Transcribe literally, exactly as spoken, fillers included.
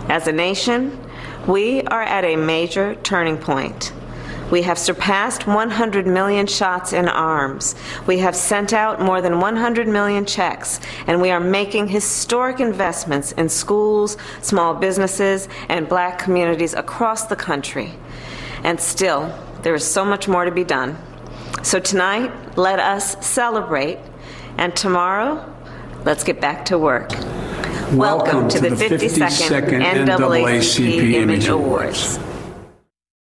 As a nation, we are at a major turning point. We have surpassed one hundred million shots in arms. We have sent out more than one hundred million checks, and we are making historic investments in schools, small businesses, and black communities across the country. And still, there is so much more to be done. So tonight, let us celebrate, and tomorrow, let's get back to work. Welcome, Welcome to, to the fifty-second N double A C P Image Awards.